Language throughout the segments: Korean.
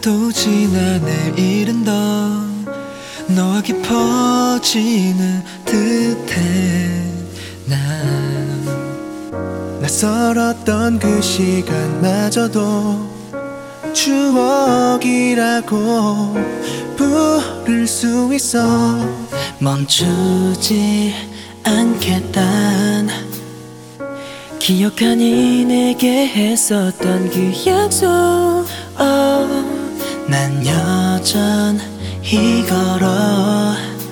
또 지나 내일은 더 너와 깊어지는 듯해. 난 낯설었던 그 시간마저도 추억이라고 부를 수 있어. 멈추지 않겠단 기억하니 내게 했었던 그 약속. 난 여전히 걸어.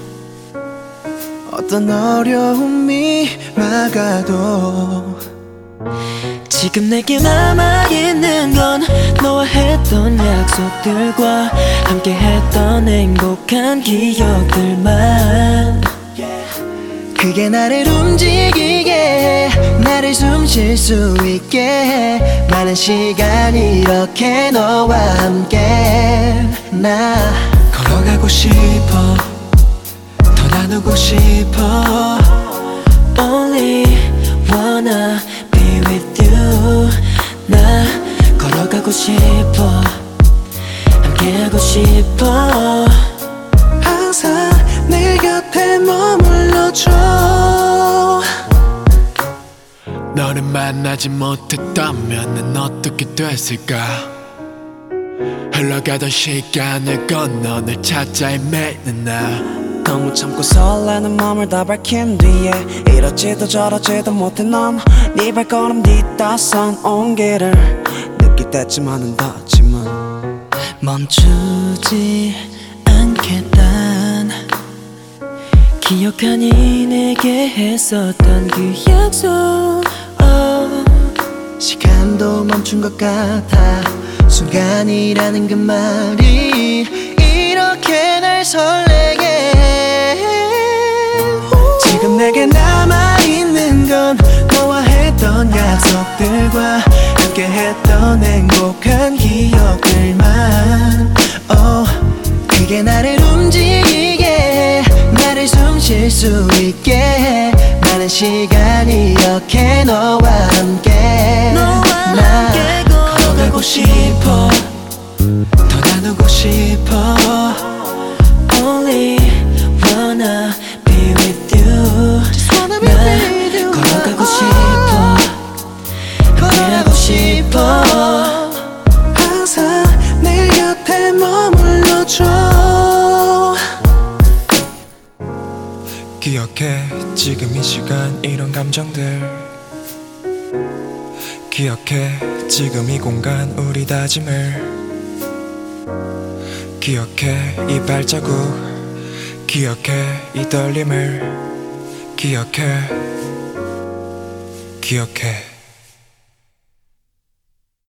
어떤 어려움이 막아도 지금 내게 남아있는 건 너와 했던 약속들과 함께 했던 행복한 기억들만. 그게 나를 움직이게, 나를 숨 쉴 수 있게 해. 많은 시간 이렇게 너와 함께. 나 걸어가고 싶어, 더 나누고 싶어. Only wanna be with you. 나 걸어가고 싶어, 함께하고 싶어. 항상 내 곁에 머물러줘. 너를 만나지 못했다면 난 어떻게 됐을까. 흘러가던 시간을 건너 널 찾아 헤매는 나. 너무 참고 설레는 맘을 다 밝힌 뒤에 이렇지도 저렇지도 못해 넌 네 발걸음 뒤따선 온기를 느낄 때쯤만은 닿지만 멈추지 않겠단 기억하니 내게 했었던 그 약속. 시간도 멈춘 것 같아. 순간이라는 그 말이 이렇게 날 설레게 해. 지금 내게 남아있는 건 너와 했던 약속들과 함께 했던 행복한 기억들만. 그게 나를 움직이게 해, 나를 숨 쉴 수 있게 해. 많은 시간 이렇게 너와 함께. 나 걸어가고 싶어, 더 나누고 싶어. Only wanna be with you. 나 걸어가고 싶어, 함께하고 싶어. 항상 내 곁에 머물러줘. 기억해 지금 이 시간 이런 감정들. 기억해 지금 이 공간 우리 다짐을. 기억해 이 발자국. 기억해 이 떨림을. 기억해 기억해